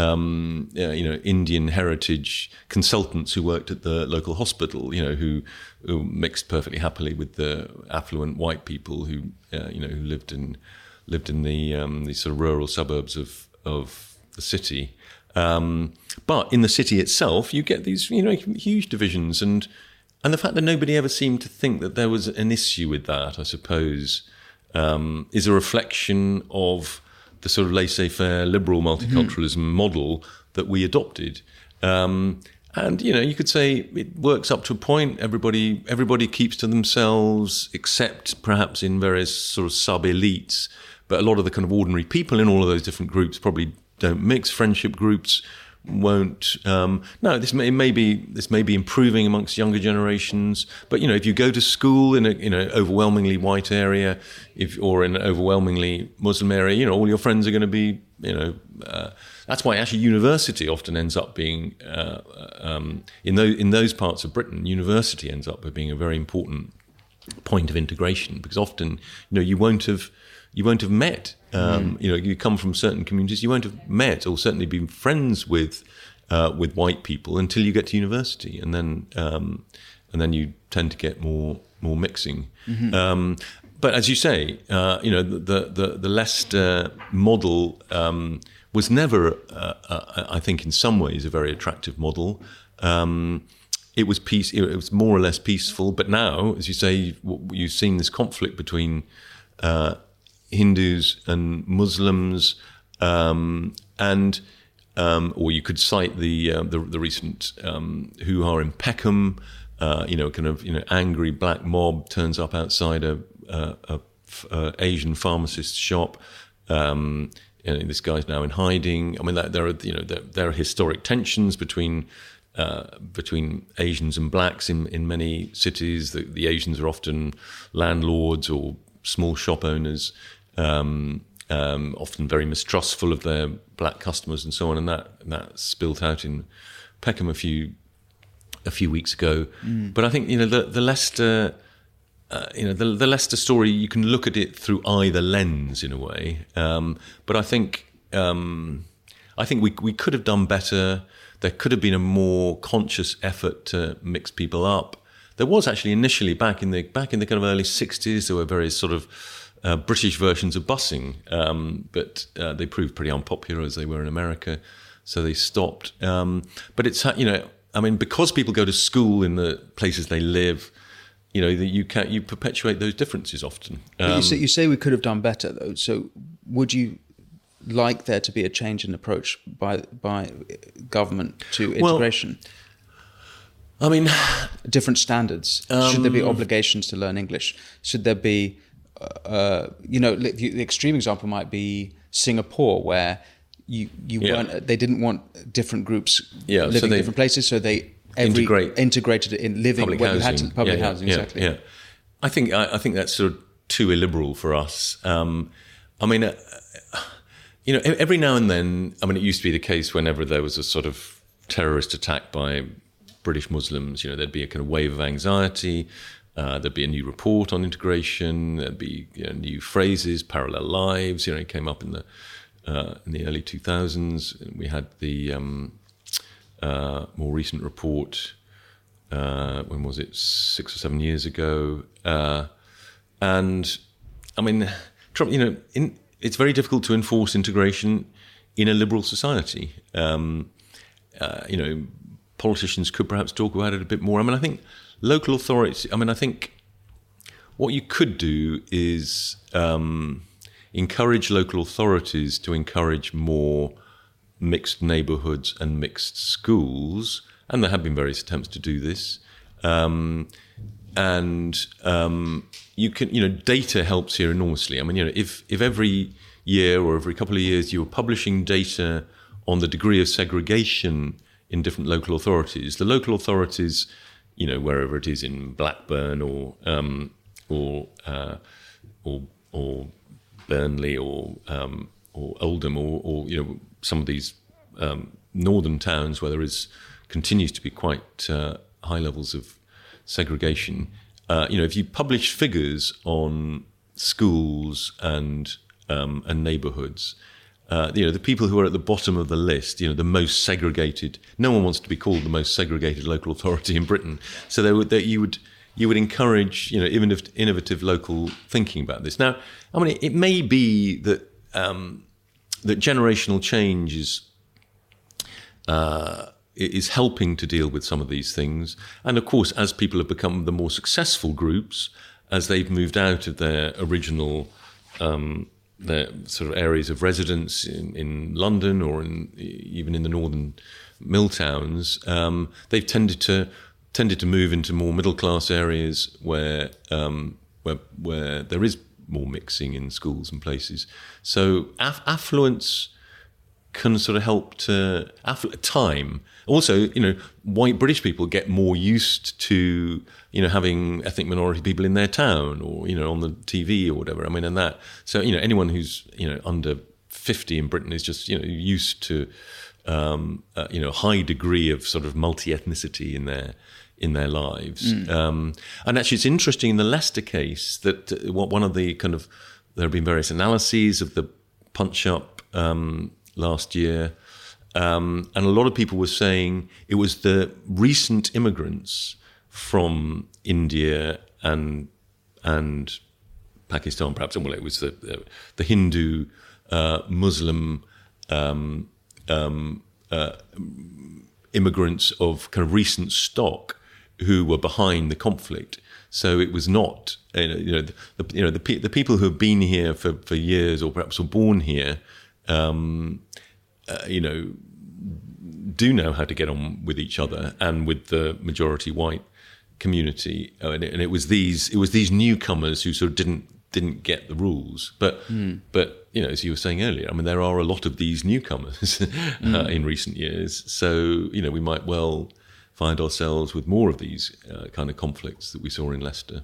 um, you know Indian heritage consultants who worked at the local hospital. You know who, who mixed perfectly happily with the affluent white people who uh, you know who lived in lived in the um, these sort of rural suburbs of of the city. Um, but in the city itself, you get these, you know, huge divisions, and and the fact that nobody ever seemed to think that there was an issue with that, I suppose, um, is a reflection of the sort of laissez-faire liberal multiculturalism mm-hmm. model that we adopted. Um, and you know, you could say it works up to a point. Everybody, everybody keeps to themselves, except perhaps in various sort of sub-elites. But a lot of the kind of ordinary people in all of those different groups probably don't mix. Friendship groups won't. Um, no, this may, may be this may be improving amongst younger generations. But you know, if you go to school in a you know overwhelmingly white area, if or in an overwhelmingly Muslim area, you know, all your friends are going to be you know. Uh, that's why actually university often ends up being uh, um, in those in those parts of Britain. University ends up being a very important point of integration because often you know you won't have. You won't have met, um, mm. you know, you come from certain communities, you won't have met or certainly been friends with uh, with white people until you get to university, and then um, and then you tend to get more more mixing. Mm-hmm. Um, but as you say, uh, you know, the the, the Leicester model um, was never, uh, uh, I think, in some ways, a very attractive model. Um, it was peace. It was more or less peaceful. But now, as you say, you've seen this conflict between Uh, Hindus and Muslims, um, and um, or you could cite the uh, the, the recent um, hoo-ha in Peckham. Uh, you know, kind of you know angry black mob turns up outside a, a, a, a Asian pharmacist's shop. Um, you know, this guy's now in hiding. I mean, there are you know there, there are historic tensions between. Uh, between Asians and blacks in, in many cities. The, the Asians are often landlords or small shop owners. Um, um, often very mistrustful of their black customers and so on, and that and that spilt out in Peckham a few a few weeks ago. Mm. But I think you know the the Leicester, uh, you know the the Leicester story. You can look at it through either lens in a way. Um, but I think um, I think we we could have done better. There could have been a more conscious effort to mix people up. There was actually initially back in the back in the kind of early sixties. There were various sort of Uh, British versions of busing, um, but uh, they proved pretty unpopular as they were in America, so they stopped. Um, but it's you know, I mean, because people go to school in the places they live, you know, that you can you perpetuate those differences often. Um, you say, you say we could have done better, though. So, would you like there to be a change in approach by by government to integration? Well, I mean, different standards. Um, Should there be obligations to learn English? Should there be Uh, you know, the, the extreme example might be Singapore, where you you yeah. weren't. They didn't want different groups yeah, living so they in different places, so they every, integrate integrated it in living. Public where housing. You had to, public yeah, housing, yeah, exactly. Yeah, I think I, I think that's sort of too illiberal for us. Um, I mean, uh, you know, every now and then. I mean, it used to be the case whenever there was a sort of terrorist attack by British Muslims. You know, there'd be a kind of wave of anxiety. Uh, there'd be a new report on integration. There'd be you know, new phrases, parallel lives. You know, it came up in the uh, in the early two thousands. We had the um, uh, more recent report uh, when was it, six or seven years ago. Uh, and, I mean, Trump, you know, in, it's very difficult to enforce integration in a liberal society. Um, uh, you know, politicians could perhaps talk about it a bit more. I mean, I think local authorities, I mean, I think what you could do is um, encourage local authorities to encourage more mixed neighbourhoods and mixed schools, and there have been various attempts to do this. Um, and um, you can, you know, data helps here enormously. I mean, you know, if if every year or every couple of years you were publishing data on the degree of segregation in different local authorities, the local authorities, you know, wherever it is in Blackburn or um, or uh, or or Burnley or um, or Oldham or, or you know some of these um, northern towns where there is continues to be quite uh, high levels of segregation. Uh, you know, if you publish figures on schools and um, and neighbourhoods, uh, you know, the people who are at the bottom of the list, you know, the most segregated. No one wants to be called the most segregated local authority in Britain. So they would, that you would you would encourage, you know, innovative, innovative local thinking about this. Now, I mean, it, it may be that um, that generational change is. Uh, is helping to deal with some of these things. And of course, as people have become the more successful groups, as they've moved out of their original um, their sort of areas of residence in, in London or in, even in the northern mill towns, um, they've tended to tended to move into more middle class areas where um, where where there is more mixing in schools and places. So aff- affluence can sort of help to afflu- time. Also, you know, white British people get more used to, you know, having ethnic minority people in their town or, you know, on the T V or whatever. I mean, and that. So, you know, anyone who's, you know, under fifty in Britain is just, you know, used to, um, uh, you know, high degree of sort of multi-ethnicity in their in their lives. Mm. Um, and actually, it's interesting in the Leicester case that uh, one of the kind of, there have been various analyses of the punch-up um, last year. Um, and a lot of people were saying it was the recent immigrants from India and and Pakistan, perhaps. Well, it was the the, the Hindu, uh, Muslim um, um, uh, immigrants of kind of recent stock who were behind the conflict. So it was not, you know, the, you know, the the people who have been here for, for years or perhaps were born here. Um, Uh, you know, do know how to get on with each other and with the majority white community, uh, and, it, and it was these it was these newcomers who sort of didn't didn't get the rules. But mm. but you know, as you were saying earlier, I mean, there are a lot of these newcomers uh, mm. in recent years. So you know, we might well find ourselves with more of these uh, kind of conflicts that we saw in Leicester.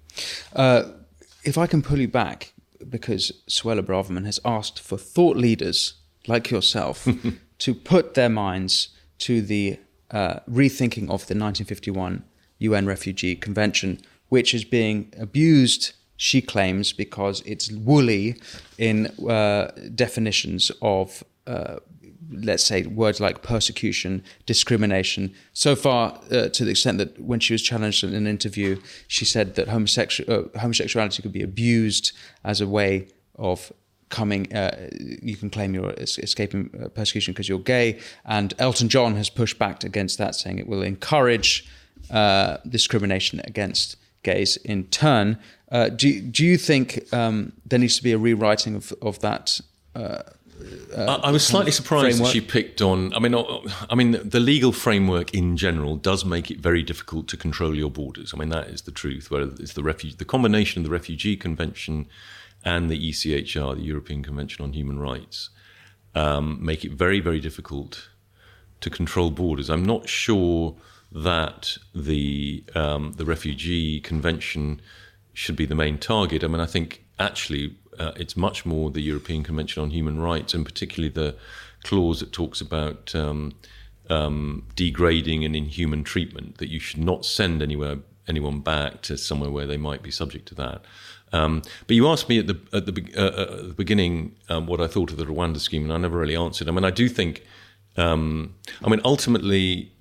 Uh, if I can pull you back, because Suella Braverman has asked for thought leaders like yourself, to put their minds to the uh, rethinking of the nineteen fifty-one U N Refugee Convention, which is being abused, she claims, because it's woolly in uh, definitions of, uh, let's say, words like persecution, discrimination. So far, uh, to the extent that when she was challenged in an interview, she said that homosexu- uh, homosexuality could be abused as a way of coming, uh, you can claim you're escaping persecution because you're gay. And Elton John has pushed back against that, saying it will encourage uh, discrimination against gays in turn. Uh, do, do you think um, there needs to be a rewriting of, of that? Uh, uh, I, I was slightly surprised framework? that she picked on, I mean, I mean, the legal framework in general does make it very difficult to control your borders. I mean, that is the truth, where it's the refuge, the combination of the Refugee Convention and the E C H R, the European Convention on Human Rights, um, make it very, very difficult to control borders. I'm not sure that the um, the Refugee Convention should be the main target. I mean, I think actually uh, it's much more the European Convention on Human Rights, and particularly the clause that talks about um, um, degrading and inhuman treatment, that you should not send anywhere anyone back to somewhere where they might be subject to that. Um, but you asked me at the at the, uh, at the beginning um, what I thought of the Rwanda scheme, and I never really answered. I mean, I do think, um, I mean, ultimately,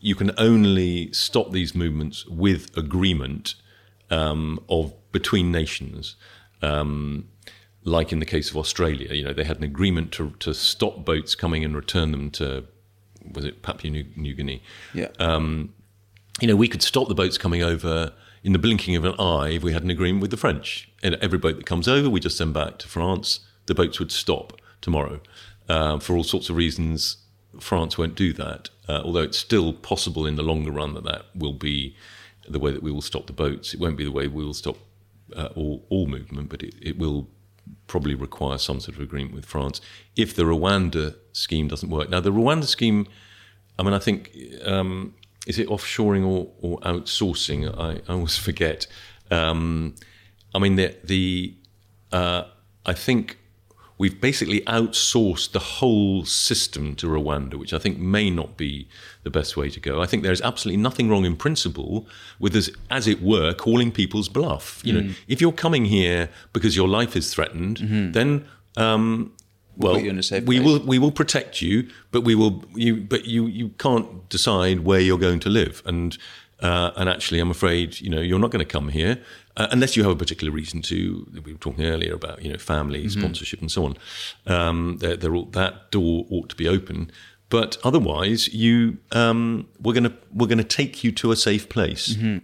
you can only stop these movements with agreement um, of between nations. Um, like in the case of Australia, you know, they had an agreement to to stop boats coming and return them to, was it Papua New, New Guinea? Yeah. Um, you know, we could stop the boats coming over in the blinking of an eye if we had an agreement with the French. And every boat that comes over, we just send back to France. The boats would stop tomorrow. Uh, for all sorts of reasons, France won't do that, uh, although it's still possible in the longer run that that will be the way that we will stop the boats. It won't be the way we will stop uh, all, all movement, but it, it will probably require some sort of agreement with France if the Rwanda scheme doesn't work. Now, the Rwanda scheme, I mean, I think, um, is it offshoring or, or outsourcing? I, I always forget. Um, I mean, the, the uh, I think we've basically outsourced the whole system to Rwanda, which I think may not be the best way to go. I think there's absolutely nothing wrong in principle with, as, as it were, calling people's bluff. You mm. know, if you're coming here because your life is threatened, mm-hmm. then um, well, we will we will protect you, but we will you but you you can't decide where you're going to live. And uh, and actually, I'm afraid, you know, you're not going to come here. Uh, unless you have a particular reason to. We were talking earlier about, you know, family, mm-hmm. sponsorship and so on. Um, they're, they're all, that door ought to be open. But otherwise, you um, we're going to we're going to take you to a safe place. Mm-hmm.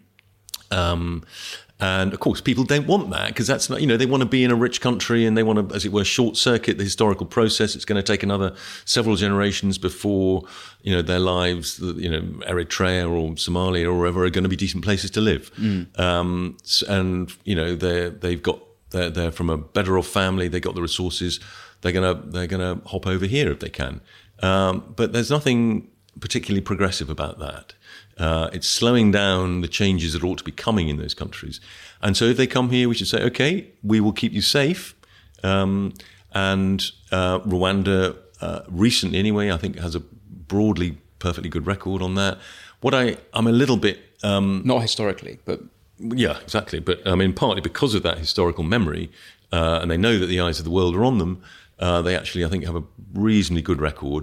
Um, and of course, people don't want that because that's not, you know, they want to be in a rich country and they want to, as it were, short circuit the historical process. It's going to take another several generations before, you know, their lives, you know, Eritrea or Somalia or wherever are going to be decent places to live. Mm. Um, and, you know, they're, they've got, they're, they're from a better off family. They got the resources. They're going to, they're going to hop over here if they can. Um, but there's nothing particularly progressive about that. Uh, it's slowing down the changes that ought to be coming in those countries. And so if they come here, we should say, okay, we will keep you safe. Um, and uh, Rwanda, uh, recently anyway, I think has a broadly perfectly good record on that. What I, I'm a little bit... Um, Not historically, but... Yeah, exactly. But I mean, partly because of that historical memory, uh, and they know that the eyes of the world are on them, uh, they actually, I think, have a reasonably good record.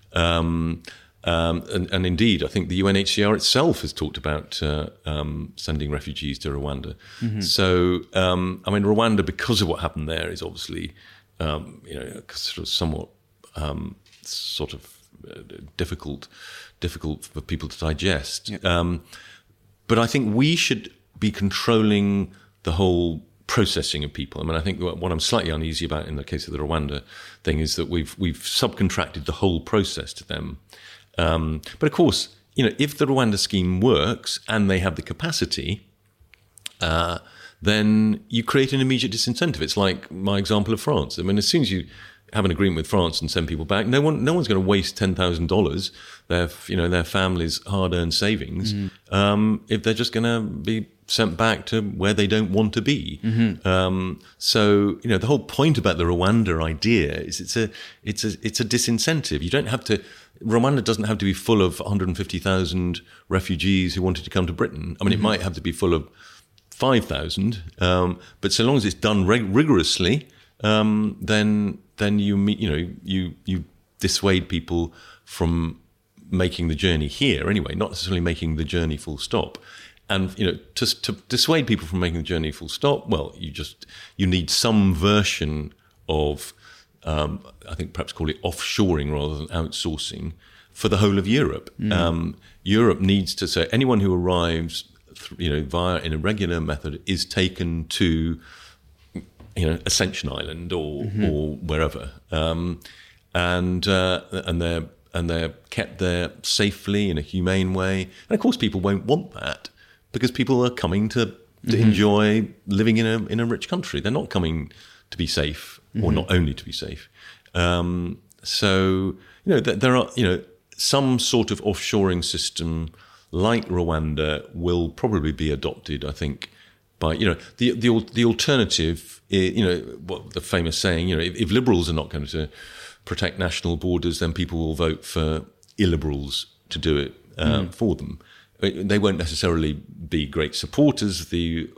Um Um, and, and indeed, I think the U N H C R itself has talked about uh, um, sending refugees to Rwanda. Mm-hmm. So, um, I mean, Rwanda, because of what happened there, is obviously, um, you know, sort of somewhat um, sort of uh, difficult, difficult for people to digest. Yep. Um, but I think we should be controlling the whole processing of people. I mean, I think what I'm slightly uneasy about in the case of the Rwanda thing is that we've we've subcontracted the whole process to them. Um, but of course, you know, if the Rwanda scheme works and they have the capacity, uh, then you create an immediate disincentive. It's like my example of France. I mean, as soon as you have an agreement with France and send people back, no one, no one's going to waste ten thousand dollars, their, you know, their family's hard-earned savings, mm. um, if they're just going to be sent back to where they don't want to be. Mm-hmm. Um, so, you know, the whole point about the Rwanda idea is it's a, it's a, it's a disincentive. You don't have to. Rwanda doesn't have to be full of one hundred fifty thousand refugees who wanted to come to Britain. I mean, mm-hmm. it might have to be full of five thousand, um, but so long as it's done reg- rigorously, um, then then you meet, you know, you you dissuade people from making the journey here anyway, not necessarily making the journey full stop. And, you know, to, to dissuade people from making the journey full stop, well, you just you need some version of. Um, I think perhaps call it offshoring rather than outsourcing for the whole of Europe. Mm. Um, Europe needs to say anyone who arrives, th- you know, via in a regular method is taken to, you know, Ascension Island or mm-hmm. or wherever, um, and uh, and they're and they're kept there safely in a humane way. And of course, people won't want that because people are coming to to mm-hmm. enjoy living in a in a rich country. They're not coming to be safe. Or mm-hmm. not only to be safe. Um, so, you know, th- there are, you know, some sort of offshoring system like Rwanda will probably be adopted, I think, by, you know, the the, the alternative, is, you know, what the famous saying, you know, if, if liberals are not going to protect national borders, then people will vote for illiberals to do it um, mm. for them. They won't necessarily be great supporters of the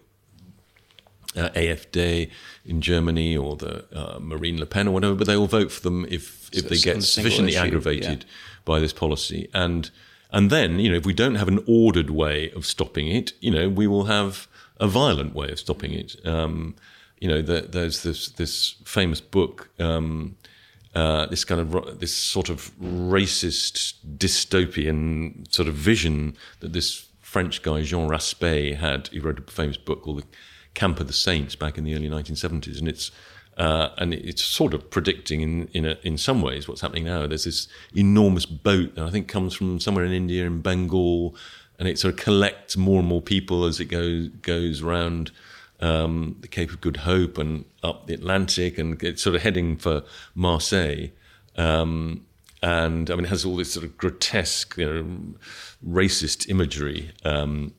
Uh, A F D in Germany or the uh, Marine Le Pen or whatever, but they will vote for them if if so they get sufficiently issue, aggravated yeah. by this policy. And And then, you know, if we don't have an ordered way of stopping it, you know, we will have a violent way of stopping it. Um, you know, the, there's this this famous book, um, uh, this kind of this sort of racist dystopian sort of vision that this French guy Jean Raspail had. He wrote a famous book called The Camp of the Saints back in the early nineteen seventies, and it's uh, and it's sort of predicting in in, a, in some ways what's happening now. There's this enormous boat that I think comes from somewhere in India, in Bengal, and it sort of collects more and more people as it goes goes around um, the Cape of Good Hope and up the Atlantic, and it's sort of heading for Marseille. Um, and I mean, it has all this sort of grotesque, you know, racist imagery um,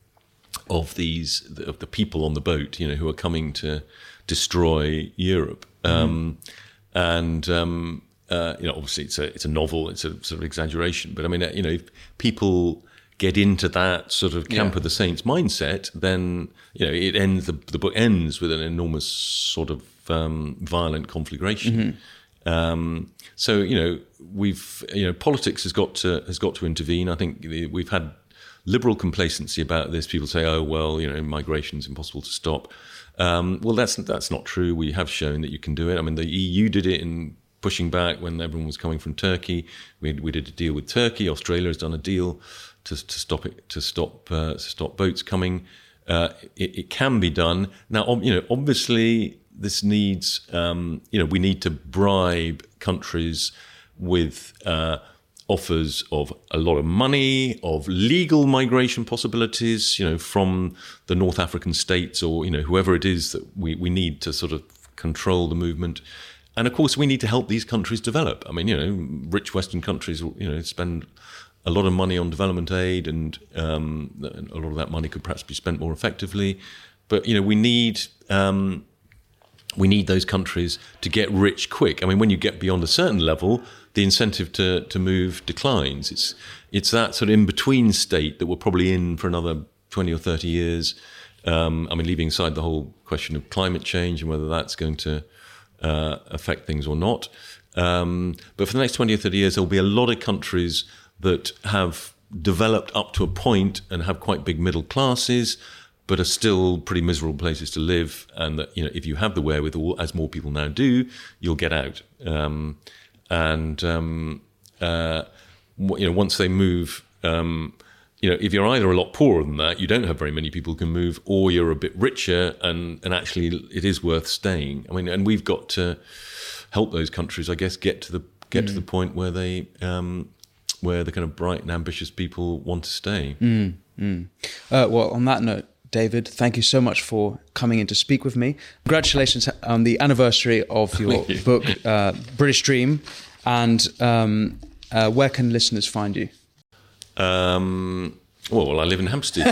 of these of the people on the boat, you know, who are coming to destroy Europe. Um, mm. And um, uh, you know, obviously, it's a it's a novel. It's a sort of exaggeration, but I mean, you know, if people get into that sort of Camp yeah. of the Saints mindset, then you know, it ends. The, the book ends with an enormous sort of um, violent conflagration. Mm-hmm. Um, so you know, we've you know, politics has got to has got to intervene. I think we've had liberal complacency about this. People say, "Oh well, you know, migration is impossible to stop." Um, well, that's that's not true. We have shown that you can do it. I mean, the E U did it in pushing back when everyone was coming from Turkey. We we did a deal with Turkey. Australia has done a deal to to stop it to stop uh, to stop boats coming. Uh, it, it can be done now. You know, obviously, this needs. Um, you know, we need to bribe countries with uh, offers of a lot of money, of legal migration possibilities. You know, from the North African states, or you know, whoever it is that we we need to sort of control the movement. And of course, we need to help these countries develop. I mean, you know, rich Western countries, you know, spend a lot of money on development aid, and um, a lot of that money could perhaps be spent more effectively. But you know, we need um, we need those countries to get rich quick. I mean, when you get beyond a certain level, the incentive to to move declines. It's it's that sort of in between state that we're probably in for another twenty or thirty years. Um, I mean, leaving aside the whole question of climate change and whether that's going to uh, affect things or not. Um, but for the next twenty or thirty years, there'll be a lot of countries that have developed up to a point and have quite big middle classes, but are still pretty miserable places to live. And that, you know, if you have the wherewithal, as more people now do, you'll get out. Um, and um, uh, you know, once they move, um, you know, if you're either a lot poorer than that, you don't have very many people who can move, or you're a bit richer, and and actually it is worth staying. I mean, and we've got to help those countries, I guess, get to the get mm. to the point where they. Um, where the kind of bright and ambitious people want to stay. Mm, mm. Uh, well, on that note, David, thank you so much for coming in to speak with me. Congratulations on the anniversary of your you. book, uh, British Dream. And um, uh, where can listeners find you? Um, well, well, I live in Hampstead.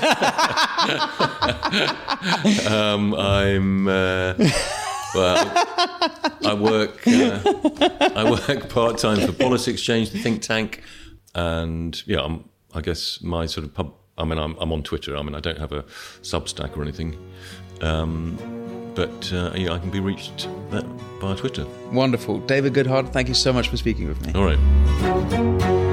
um, I'm... Uh, Well, I work. Uh, I work part time for Policy Exchange, the think tank, and yeah, I'm, I guess my sort of pub. I mean, I'm, I'm on Twitter. I mean, I don't have a Substack or anything, um, but uh, yeah, I can be reached via Twitter. Wonderful, David Goodhart. Thank you so much for speaking with me. All right.